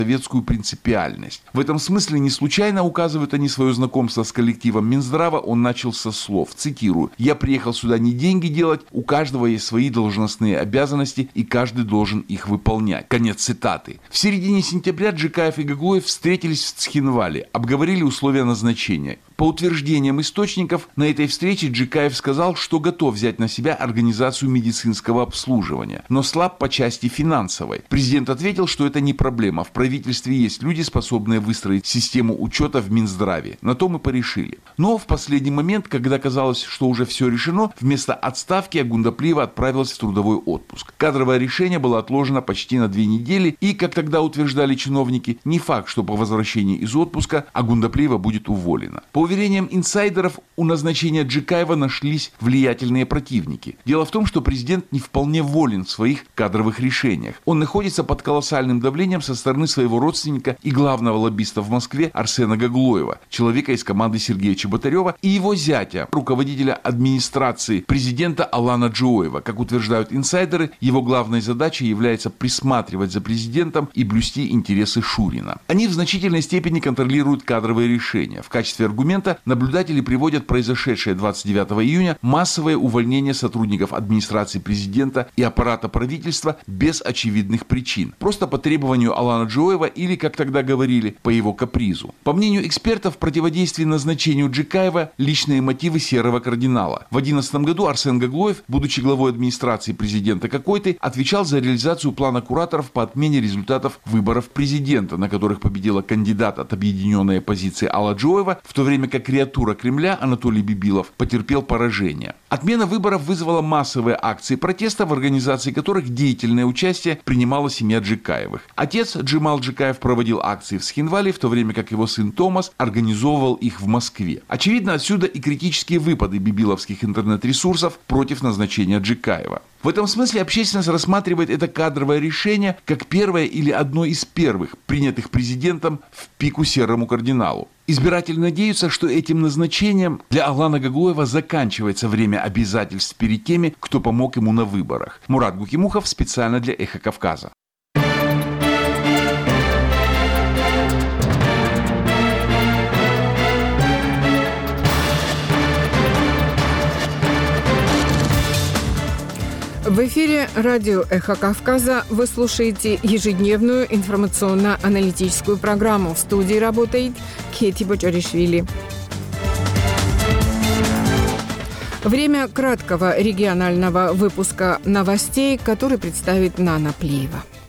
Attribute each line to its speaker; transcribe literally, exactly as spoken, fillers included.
Speaker 1: советскую принципиальность. В этом смысле не случайно указывают они свое знакомство с коллективом Минздрава. Он начал со слов, цитирую: «Я приехал сюда не деньги делать, у каждого есть свои должностные обязанности, и каждый должен их выполнять». Конец цитаты. В середине сентября Джикаев и Гаглоев встретились в Цхинвале, обговорили условия назначения. По утверждениям источников, на этой встрече Джикаев сказал, что готов взять на себя организацию медицинского обслуживания, но слаб по части финансовой. Президент ответил, что это не проблема. В правительстве есть люди, способные выстроить систему учета в Минздраве. На то мы порешили. Но в последний момент, когда казалось, что уже все решено, вместо отставки Агундаплиева отправилась в трудовой отпуск. Кадровое решение было отложено почти на две недели, и, как тогда утверждали чиновники, не факт, что по возвращении из отпуска Агундаплиева будет уволена. По уверениям инсайдеров, у назначения Джикаева нашлись влиятельные противники. Дело в том, что президент не вполне волен в своих кадровых решениях. Он находится под колоссальным давлением со стороны своего родственника и главного лоббиста в Москве Арсена Гаглоева, человека из команды Сергея Чеботарева, и его зятя, руководителя администрации президента Алана Джоева. Как утверждают инсайдеры, его главной задачей является присматривать за президентом и блюсти интересы Шурина. Они в значительной степени контролируют кадровые решения. В качестве аргумента наблюдатели приводят произошедшее двадцать девятого июня массовое увольнение сотрудников администрации президента и аппарата правительства без очевидных причин. Просто по требованию Алана Джоева или, как тогда говорили, по его капризу. По мнению экспертов, в противодействии назначению Джикаева личные мотивы серого кардинала. В две тысячи одиннадцатом году Арсен Гаглоев, будучи главой администрации президента какой-то, отвечал за реализацию плана кураторов по отмене результатов выборов президента, на которых победила кандидат от объединенной оппозиции Алла Джоева, в то время как креатура Кремля Анатолий Бибилов потерпел поражение. Отмена выборов вызвала массовые акции протеста, в организации которых деятельное участие принимала семья Джикаевых. Отец Джемал Джикаев проводил акции в Цхинвале, в то время как его сын Томас организовывал их в Москве. Очевидно, отсюда и критические выпады бибиловских интернет-ресурсов против назначения Джикаева. В этом смысле общественность рассматривает это кадровое решение как первое или одно из первых, принятых президентом в пику серому кардиналу. Избиратели надеются, что этим назначением для Алана Гаглоева заканчивается время обязательств перед теми, кто помог ему на выборах. Мурат Гукимухов специально для «Эхо Кавказа».
Speaker 2: В эфире радио «Эхо Кавказа» вы слушаете ежедневную информационно-аналитическую программу. В студии работает Кети Бочаришвили. Время краткого регионального выпуска новостей, который представит Нана Плиева.